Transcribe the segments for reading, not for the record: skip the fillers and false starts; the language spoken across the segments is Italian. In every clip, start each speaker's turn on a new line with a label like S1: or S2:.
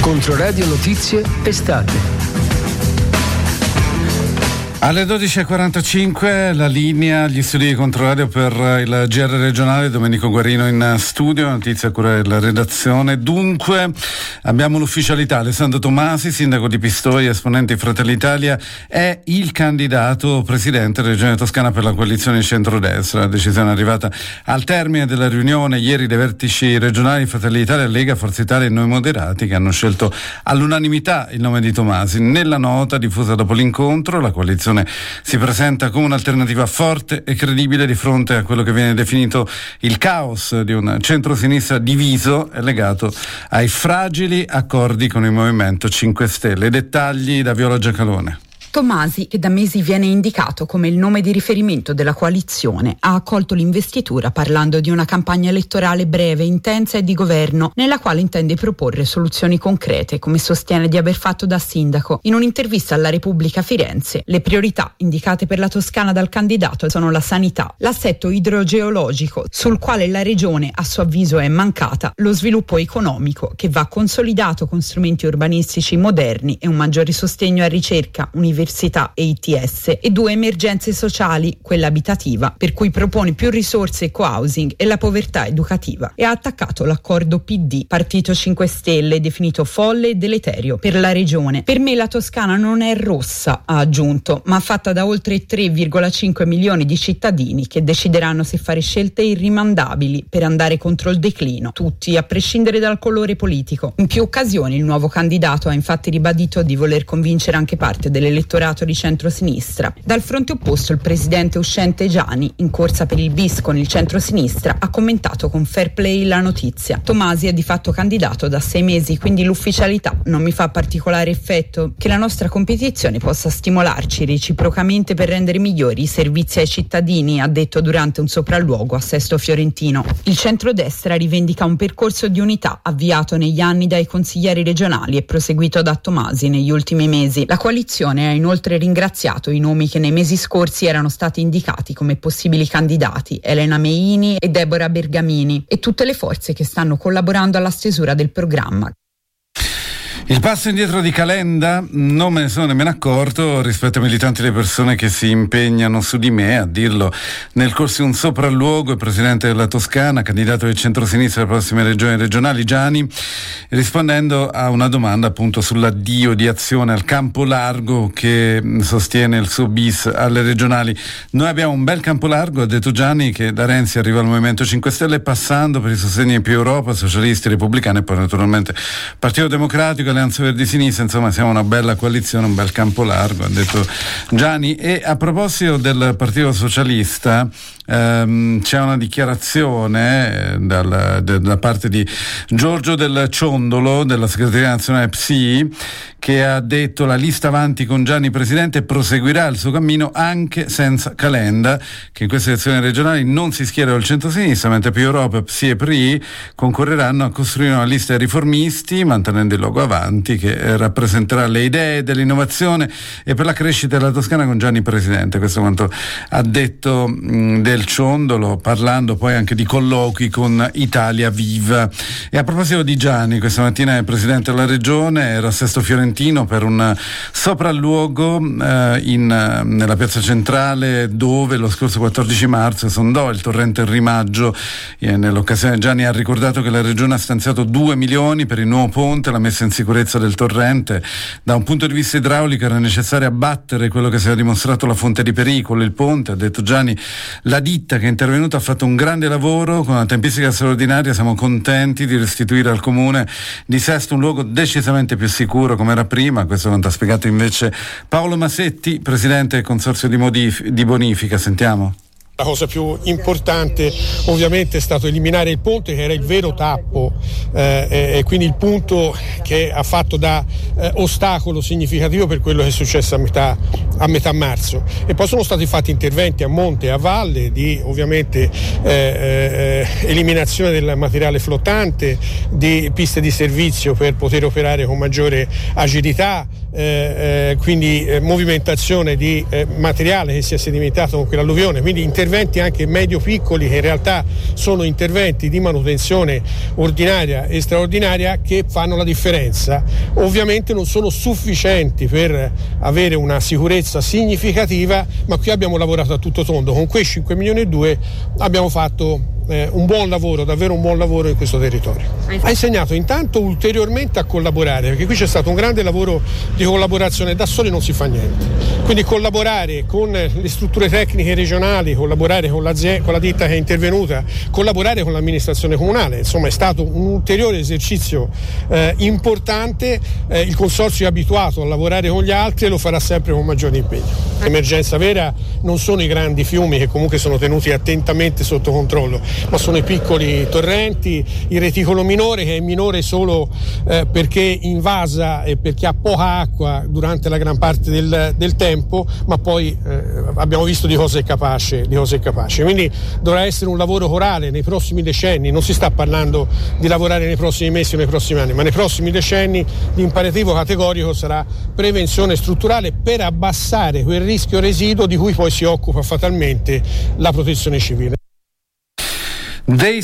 S1: Controradio Notizie Estate.
S2: Alle 12.45 la linea, gli studi di Controradio per il GR regionale, Domenico Guarino in studio, notizia a cura della redazione. Dunque abbiamo l'ufficialità: Alessandro Tomasi, sindaco di Pistoia, esponente di Fratelli Italia, è il candidato presidente della Regione Toscana per la coalizione di centrodestra. La decisione è arrivata al termine della riunione ieri dei vertici regionali Fratelli Italia, Lega, Forza Italia e Noi Moderati, che hanno scelto all'unanimità il nome di Tomasi. Nella nota diffusa dopo l'incontro, la coalizione si presenta come un'alternativa forte e credibile di fronte a quello che viene definito il caos di un centro-sinistra diviso e legato ai fragili accordi con il Movimento 5 Stelle. I dettagli da Viola Giacalone.
S3: Tomasi, che da mesi viene indicato come il nome di riferimento della coalizione, ha accolto l'investitura parlando di una campagna elettorale breve, intensa e di governo, nella quale intende proporre soluzioni concrete, come sostiene di aver fatto da sindaco. In un'intervista alla Repubblica a Firenze, le priorità indicate per la Toscana dal candidato sono la sanità, l'assetto idrogeologico, sul quale la regione a suo avviso è mancata, lo sviluppo economico, che va consolidato con strumenti urbanistici moderni e un maggiore sostegno a ricerca, università e ITS, e 2 emergenze sociali, quella abitativa, per cui propone più risorse co-housing e la povertà educativa, e ha attaccato l'accordo PD Partito 5 Stelle, definito folle e deleterio per la regione. Per me la Toscana non è rossa, ha aggiunto, ma fatta da oltre 3,5 milioni di cittadini che decideranno se fare scelte irrimandabili per andare contro il declino, tutti a prescindere dal colore politico. In più occasioni il nuovo candidato ha infatti ribadito di voler convincere anche parte dell'elettorato di centrosinistra. Dal fronte opposto il presidente uscente Giani, in corsa per il bis con il centrosinistra, ha commentato con fair play la notizia. Tomasi è di fatto candidato da 6 mesi, quindi l'ufficialità non mi fa particolare effetto. Che la nostra competizione possa stimolarci reciprocamente per rendere migliori i servizi ai cittadini, ha detto durante un sopralluogo a Sesto Fiorentino. Il centrodestra rivendica un percorso di unità avviato negli anni dai consiglieri regionali e proseguito da Tomasi negli ultimi mesi. La coalizione ha inoltre ringraziato i nomi che nei mesi scorsi erano stati indicati come possibili candidati: Elena Meini e Deborah Bergamini, e tutte le forze che stanno collaborando alla stesura del programma.
S2: Il passo indietro di Calenda non me ne sono nemmeno accorto rispetto ai militanti e alle persone che si impegnano su di me. A dirlo nel corso di un sopralluogo il presidente della Toscana, candidato del centrosinistra alle prossime regioni regionali, Giani, rispondendo a una domanda appunto sull'addio di Azione al campo largo che sostiene il suo bis alle regionali. Noi abbiamo un bel campo largo, ha detto Giani, che da Renzi arriva al Movimento 5 Stelle, passando per i sostegni di Più Europa, socialisti, repubblicani e poi naturalmente Partito Democratico, Alleanza Verdi Sinistra. Insomma, siamo una bella coalizione, un bel campo largo, ha detto Giani. E a proposito del Partito Socialista, c'è una dichiarazione da parte di Giorgio Del Ciondolo della segreteria nazionale PSI, che ha detto: la lista avanti con Giani presidente proseguirà il suo cammino anche senza Calenda, che in queste elezioni regionali non si schiera al centro-sinistra, mentre Più Europa, PSI e PRI concorreranno a costruire una lista di riformisti, mantenendo il logo Avanti, che rappresenterà le idee dell'innovazione e per la crescita della Toscana con Giani presidente. Questo è quanto ha detto Del Ciondolo, parlando poi anche di colloqui con Italia Viva. E a proposito di Giani, questa mattina è presidente della regione, era a Sesto Fiorentino per un sopralluogo nella piazza centrale, dove lo scorso 14 marzo sondò il torrente Il Rimaggio. Nell'occasione Giani ha ricordato che la regione ha stanziato 2 milioni per il nuovo ponte, la messa in sicurezza del torrente. Da un punto di vista idraulico era necessario abbattere quello che si era dimostrato la fonte di pericolo, il ponte, ha detto Giani. La ditta che è intervenuta ha fatto un grande lavoro con una tempistica straordinaria, siamo contenti di restituire al comune di Sesto un luogo decisamente più sicuro come era prima. Questo è quanto ha spiegato invece Paolo Masetti, presidente del consorzio di bonifica. Sentiamo.
S4: La cosa più importante ovviamente è stato eliminare il ponte, che era il vero tappo e quindi il punto che ha fatto da ostacolo significativo per quello che è successo a metà marzo. E poi sono stati fatti interventi a monte e a valle di ovviamente eliminazione del materiale flottante, di piste di servizio per poter operare con maggiore agilità, quindi movimentazione di materiale che si è sedimentato con quell'alluvione, quindi interventi interventi anche medio-piccoli, che in realtà sono interventi di manutenzione ordinaria e straordinaria, che fanno la differenza. Ovviamente non sono sufficienti per avere una sicurezza significativa, ma qui abbiamo lavorato a tutto tondo. Con quei 5 milioni e 2 abbiamo fatto un buon lavoro, davvero un buon lavoro in questo territorio. Ha insegnato intanto ulteriormente a collaborare, perché qui c'è stato un grande lavoro di collaborazione, da soli non si fa niente, quindi collaborare con le strutture tecniche regionali, collaborare con la ditta che è intervenuta, collaborare con l'amministrazione comunale, insomma è stato un ulteriore esercizio importante. Il consorzio è abituato a lavorare con gli altri e lo farà sempre con maggiore impegno. L'emergenza vera non sono i grandi fiumi, che comunque sono tenuti attentamente sotto controllo, ma sono i piccoli torrenti, il reticolo minore, che è minore solo perché invasa e perché ha poca acqua durante la gran parte del tempo, ma poi abbiamo visto di cosa è capace. Quindi dovrà essere un lavoro corale nei prossimi decenni. Non si sta parlando di lavorare nei prossimi mesi o nei prossimi anni, ma nei prossimi decenni l'imperativo categorico sarà prevenzione strutturale per abbassare quel rischio residuo di cui poi si occupa fatalmente la protezione civile.
S2: Dei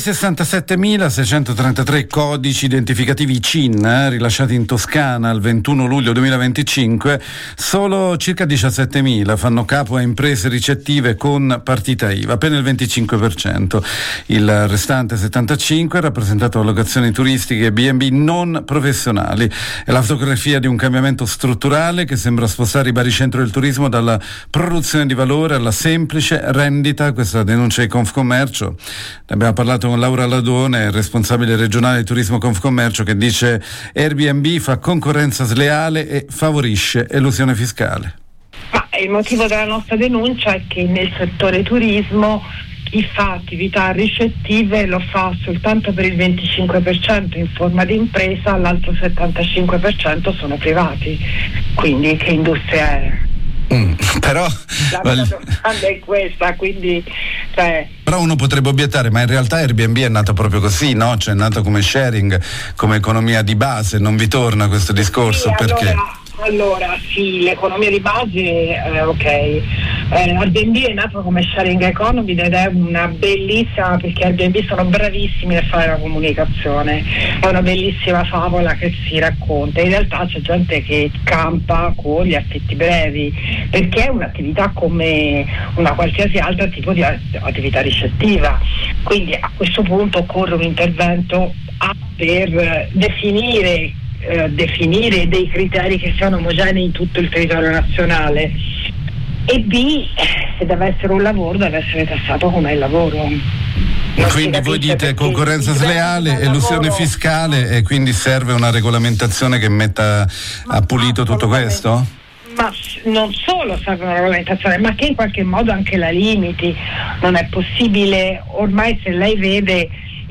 S2: 67.633 codici identificativi CIN rilasciati in Toscana al 21 luglio 2025, solo circa 17.000 fanno capo a imprese ricettive con partita IVA, appena il 25%. Il restante 75% è rappresentato da locazioni turistiche e B&B non professionali. È la fotografia di un cambiamento strutturale che sembra spostare i baricentro del turismo dalla produzione di valore alla semplice rendita. Questa denuncia di Confcommercio. Abbiamo parlato con Laura Ladone, responsabile regionale di turismo Confcommercio, che dice Airbnb fa concorrenza sleale e favorisce elusione fiscale.
S5: Ma il motivo della nostra denuncia è che nel settore turismo chi fa attività ricettive lo fa soltanto per il 25% in forma di impresa, l'altro 75% sono privati. Quindi che industria è?
S2: Però
S5: la domanda è questa, quindi
S2: però uno potrebbe obiettare, ma in realtà Airbnb è nato proprio così, no? Cioè è nato come sharing, come economia di base. Non vi torna questo discorso? Sì, perché
S5: allora sì, l'economia di base ok. Airbnb è nato come sharing economy ed è una bellissima, perché Airbnb sono bravissimi a fare la comunicazione, è una bellissima favola che si racconta. In realtà c'è gente che campa con gli affitti brevi, perché è un'attività come una qualsiasi altro tipo di attività ricettiva. Quindi a questo punto occorre un intervento per definire dei criteri che siano omogenei in tutto il territorio nazionale, e B, se deve essere un lavoro deve essere tassato come il lavoro.
S2: Quindi voi dite concorrenza sleale, elusione fiscale, e quindi serve una regolamentazione che metta a pulito tutto questo?
S5: Ma non solo serve una regolamentazione, ma che in qualche modo anche la limiti. Non è possibile, ormai se lei vede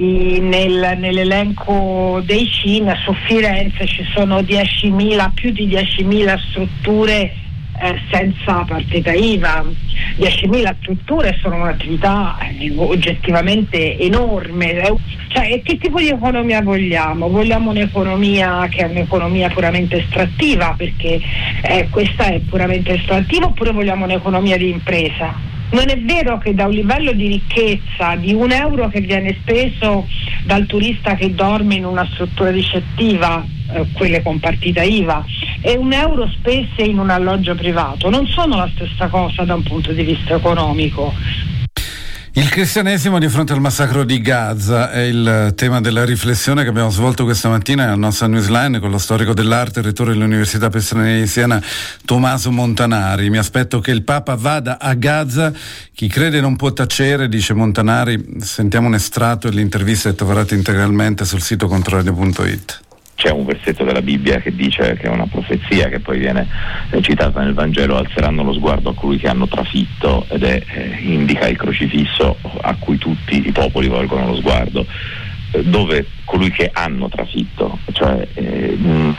S5: nell'elenco dei CIN su Firenze ci sono più di 10.000 strutture senza partita IVA. 10.000 strutture sono un'attività oggettivamente enorme. Cioè, che tipo di economia vogliamo? Vogliamo un'economia che è un'economia puramente estrattiva, perché questa è puramente estrattiva, oppure vogliamo un'economia di impresa? Non è vero che da un livello di ricchezza di €1 che viene speso dal turista che dorme in una struttura ricettiva, quelle con partita IVA, e €1 spese in un alloggio privato non sono la stessa cosa da un punto di vista economico.
S2: Il cristianesimo di fronte al massacro di Gaza è il tema della riflessione che abbiamo svolto questa mattina nella nostra newsline con lo storico dell'arte e rettore dell'Università per Stranieri di Siena, Tommaso Montanari. Mi aspetto che il Papa vada a Gaza. Chi crede non può tacere, dice Montanari. Sentiamo un estratto dell'intervista che troverete integralmente sul sito controradio.it.
S6: C'è un versetto della Bibbia che dice, che è una profezia che poi viene citata nel Vangelo: alzeranno lo sguardo a colui che hanno trafitto, ed indica il crocifisso a cui tutti i popoli volgono lo sguardo, dove colui che hanno trafitto, cioè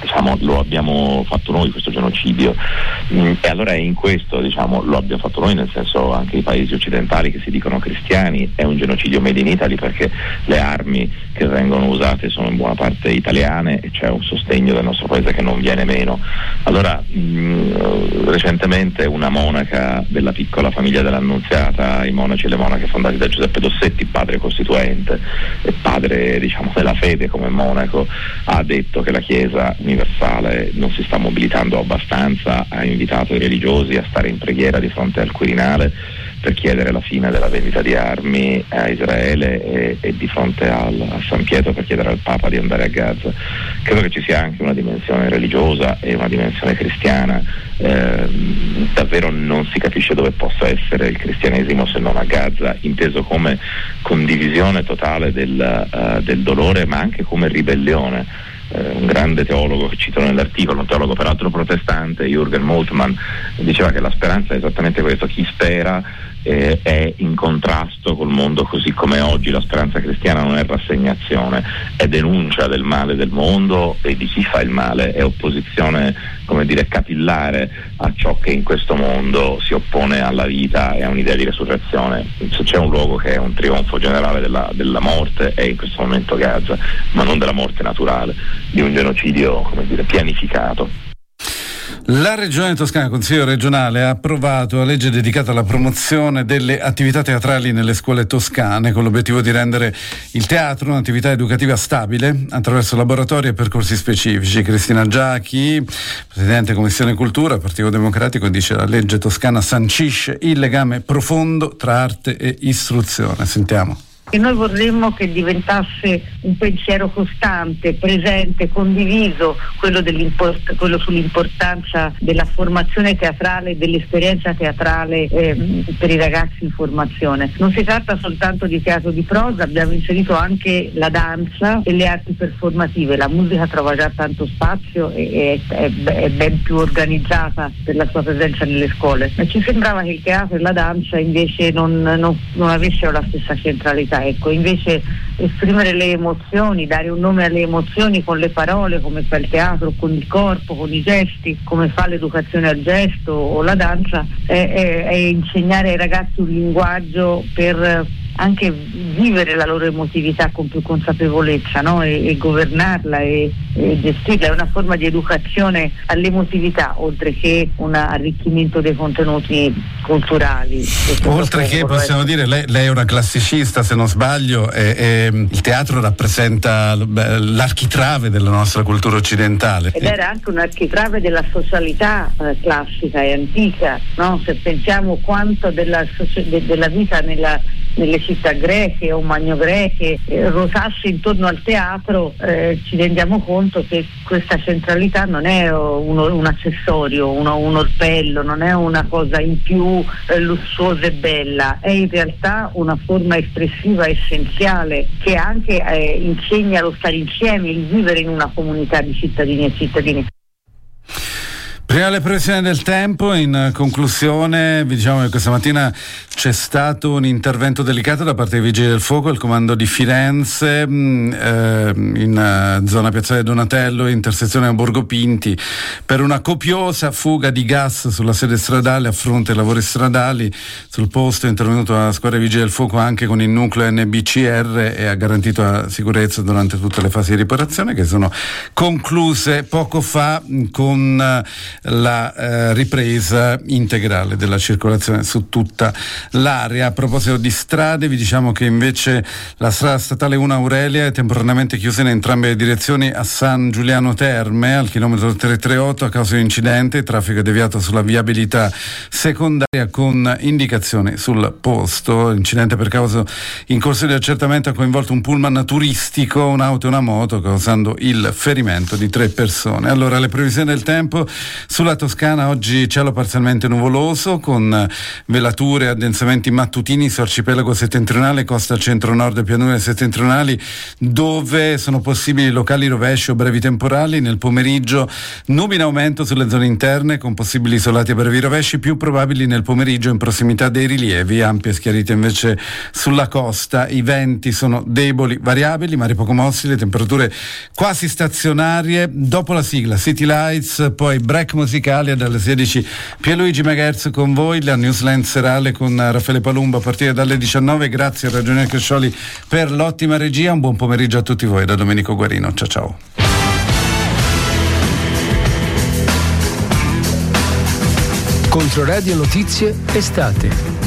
S6: lo abbiamo fatto noi questo genocidio, e allora è in questo, lo abbiamo fatto noi, nel senso anche i paesi occidentali che si dicono cristiani, è un genocidio made in Italy, perché le armi che vengono usate sono in buona parte italiane e c'è un sostegno del nostro paese che non viene meno. Allora recentemente una monaca della piccola famiglia dell'Annunziata, i monaci e le monache fondati da Giuseppe Dossetti, padre costituente e padre della fede come monaco, ha detto che la Chiesa universale non si sta mobilitando abbastanza, ha invitato i religiosi a stare in preghiera di fronte al Quirinale per chiedere la fine della vendita di armi a Israele e di fronte a San Pietro per chiedere al Papa di andare a Gaza. Credo che ci sia anche una dimensione religiosa e una dimensione cristiana. Davvero non si capisce dove possa essere il cristianesimo se non a Gaza, inteso come condivisione totale del dolore, ma anche come ribellione. Un grande teologo che cito nell'articolo, un teologo peraltro protestante, Jürgen Moltmann, diceva che la speranza è esattamente questo: chi spera è in contrasto col mondo così come oggi. La speranza cristiana non è rassegnazione, è denuncia del male del mondo e di chi fa il male, è opposizione, capillare a ciò che in questo mondo si oppone alla vita e a un'idea di resurrezione. Se c'è un luogo che è un trionfo generale della morte è in questo momento Gaza, ma non della morte naturale, di un genocidio pianificato.
S2: La Regione Toscana, Consiglio regionale, ha approvato la legge dedicata alla promozione delle attività teatrali nelle scuole toscane, con l'obiettivo di rendere il teatro un'attività educativa stabile attraverso laboratori e percorsi specifici. Cristina Giachi, Presidente Commissione Cultura, Partito Democratico, dice: la legge toscana sancisce il legame profondo tra arte e istruzione. Sentiamo.
S5: E noi vorremmo che diventasse un pensiero costante, presente, condiviso, quello sull'importanza della formazione teatrale, dell'esperienza teatrale per i ragazzi in formazione. Non si tratta soltanto di teatro di prosa, abbiamo inserito anche la danza e le arti performative. La musica trova già tanto spazio e è ben più organizzata per la sua presenza nelle scuole. Ma ci sembrava che il teatro e la danza invece non avessero la stessa centralità. Invece esprimere le emozioni, dare un nome alle emozioni con le parole, come fa il teatro, con il corpo, con i gesti, come fa l'educazione al gesto o la danza, è insegnare ai ragazzi un linguaggio per anche vivere la loro emotività con più consapevolezza, no? e governarla e gestirla. È una forma di educazione all'emotività, oltre che un arricchimento dei contenuti culturali.
S2: Oltre che, possiamo dire, lei è una classicista, se non sbaglio, e il teatro rappresenta l'architrave della nostra cultura occidentale.
S5: Ed era anche un architrave della socialità classica e antica, no? Se pensiamo quanto della vita nelle città greche o magno-greche ruotasse intorno al teatro, ci rendiamo conto che questa centralità non è un accessorio, un orpello, non è una cosa in più lussuosa e bella, è in realtà una forma espressiva essenziale che anche insegna lo stare insieme, il vivere in una comunità di cittadini e cittadini.
S2: Prima le previsioni del tempo, in conclusione vi diciamo che questa mattina c'è stato un intervento delicato da parte dei Vigili del Fuoco e il comando di Firenze in zona Piazzale Donatello, intersezione a Borgo Pinti, per una copiosa fuga di gas sulla sede stradale a fronte ai lavori stradali. Sul posto è intervenuto la squadra dei Vigili del Fuoco anche con il nucleo NBCR e ha garantito la sicurezza durante tutte le fasi di riparazione, che sono concluse poco fa con la ripresa integrale della circolazione su tutta l'area. A proposito di strade, vi diciamo che invece la strada statale 1 Aurelia è temporaneamente chiusa in entrambe le direzioni a San Giuliano Terme, al chilometro 338, a causa di un incidente. Il traffico è deviato sulla viabilità secondaria con indicazioni sul posto. L'incidente per causa in corso di accertamento ha coinvolto un pullman turistico, un'auto e una moto, causando il ferimento di 3 persone. Allora, le previsioni del tempo: Sulla Toscana oggi cielo parzialmente nuvoloso con velature e addensamenti mattutini su arcipelago settentrionale, costa centro-nord e pianure settentrionali, dove sono possibili locali rovesci o brevi temporali. Nel pomeriggio nubi in aumento sulle zone interne con possibili isolati e brevi rovesci, più probabili nel pomeriggio in prossimità dei rilievi, ampie schiarite invece sulla costa. I venti sono deboli, variabili, mari poco mossi, le temperature quasi stazionarie. Dopo la sigla City Lights, poi break musicale dalle 16 Pierluigi Megherz con voi, la newsline serale con Raffaele Palumbo a partire dalle 19. Grazie a Ragionier Crescioli per l'ottima regia, un buon pomeriggio a tutti voi da Domenico Guarino, ciao ciao.
S1: Controradio Notizie Estate.